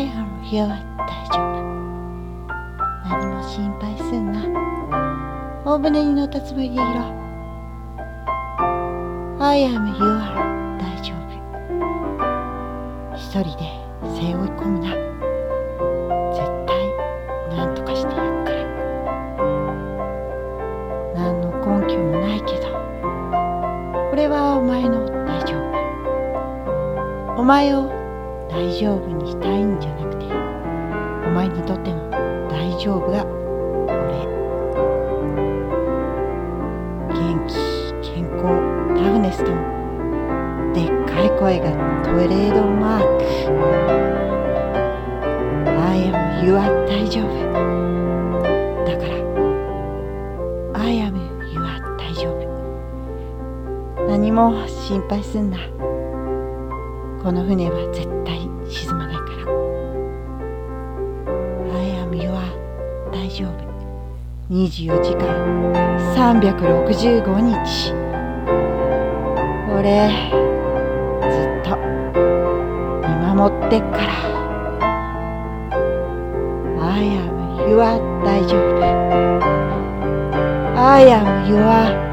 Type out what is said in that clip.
I am here 大丈夫。何も心配すんな。大船に乗ったつもりでいろ。I am here 大丈夫。一人で背負い込むな。絶対何とかしてやるから。何の根拠もないけど、これはお前の大丈夫。お前を大丈夫にしたいんじゃなくて、お前にとっての大丈夫が俺。元気、健康、タフネスとでっかい声がトレードマーク。I am your 大丈夫。だから I am your 大丈夫。何も心配すんな。この船は絶対沈まないから。I am your 大丈夫。24時間365日。俺ずっと見守ってっから。I am your 大丈夫。I am your